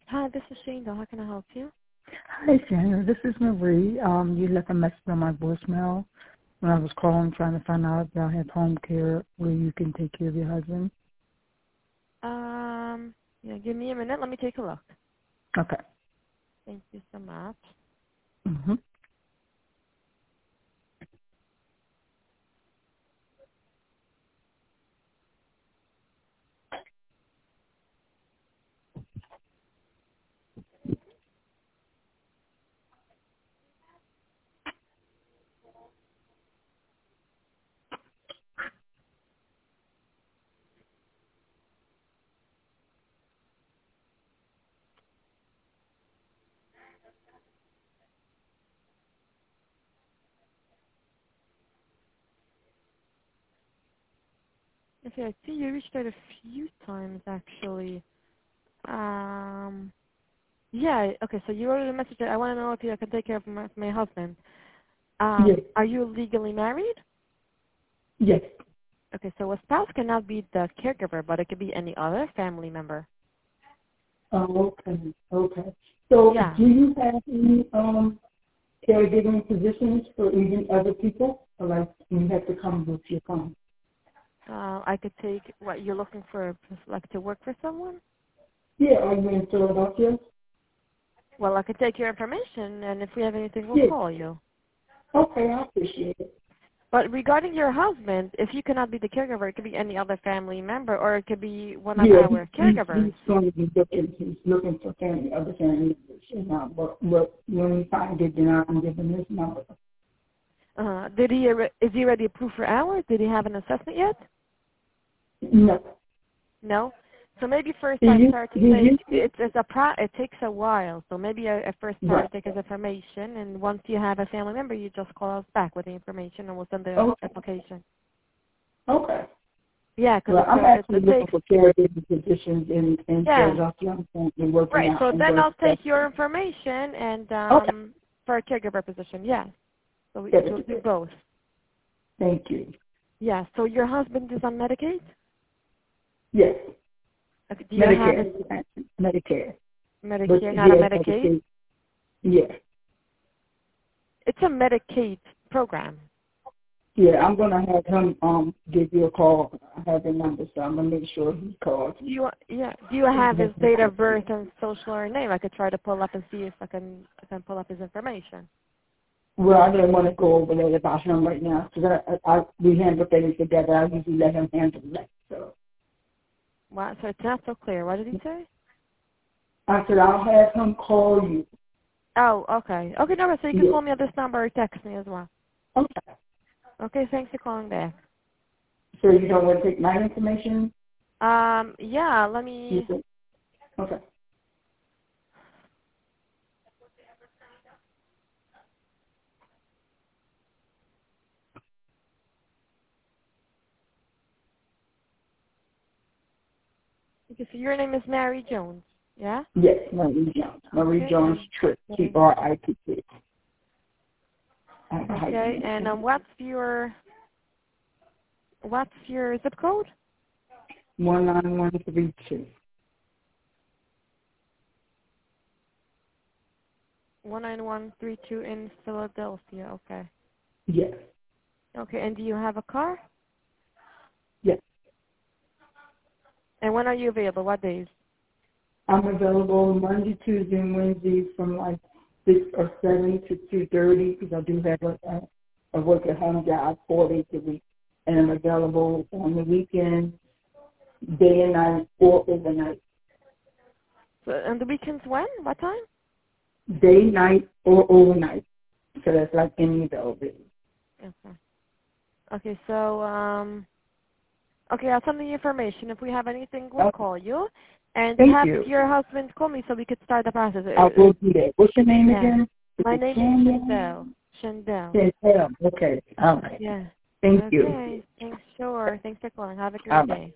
Hi, this is Shane. How can I help you? Hi, Sandra. This is Marie. You left a message on my voicemail when I was calling trying to find out if y'all have home care where you can take care of your husband. Yeah, give me a minute. Let me take a look. Okay. Thank you so much. Mm-hmm. Okay, I see you reached out a few times actually. Yeah. Okay, so you wrote a message that I want to know if you can take care of my husband. Yes. Are you legally married? Yes. Okay, so a spouse cannot be the caregiver, but it could be any other family member. Oh, okay. Okay. So, Yeah. do you have any caregiving positions for even other people, or like you have to come with your phone? I could take what you're looking for, like to work for someone. Yeah. Are you in Philadelphia? Well, I could take your information, and if we have anything, we'll Yes. call you. Okay. I appreciate it. But regarding your husband, if you cannot be the caregiver, it could be any other family member, or it could be one of Yeah, our he's caregivers. going to be looking. He's looking for family, other family members. And but when we find it, then I can give him his number. Is he already approved for hours? Did he have an assessment yet? No, No. So maybe first he I used start to he take used to. it takes a while. So maybe I first start to Right. take his information, and once you have a family member, you just call us back with the information, and we'll send the Okay. application. Okay. Yeah, because Well, I'm actually it looking takes. for caregiving positions in Yeah. Philadelphia. I'm currently working Right. out So in then West I'll take your information and Okay. for a caregiver position. Yes. So That would we'll be do good. both. Thank you. Yeah. So your husband is on Medicaid? Yes. Okay. Do you have Medicare. his Medicare. But Medicare, not he a has Medicaid? Medicaid. Yeah. It's a Medicaid program. Yeah, I'm gonna have him give you a call. I have the number, so I'm gonna make sure he calls. Do you have his date of birth and social or name? I could try to pull up and see if I can pull up his information. Well, I didn't want to go over that about him right now because we handle things together. I usually let him handle that. So Wow. So it's not so clear. What did he say? I said I'll have him call you. Oh, okay. Okay, no, so you can Yeah. call me at this number or text me as well. Okay. Okay, thanks for calling back. So you don't want to take my information? Yeah, let You me. said, okay. Okay, so your name is Mary Jones, yeah? Yes, Marie Jones. Marie Okay, Jones and Tripp. Mary. TRIPP. I have a Okay, hyphen. and what's your zip code? 19132. 19132 in Philadelphia. Okay. Yes. Okay, and do you have a car? Yes. And when are you available? What days? I'm available Monday, Tuesday, and Wednesday from like 6 or 7 to 2:30 because I do have a work at home job 4 days a week, and I'm available on the weekends, day and night, or overnight. So, and the weekends when? What time? Day, night, or overnight. So that's like any availability. Okay. Okay, so okay, I'll send the information. If we have anything, we'll Okay. call you. And Thank have you. your husband call me so we could start the process. I will do that. What's your name Yeah. again? Is My it name is Shandell? Shandell. Shandell. Shandell. Okay. All right. Yeah. Thank you. Okay. Thanks. Sure. Thanks for calling. Have a All great right. day.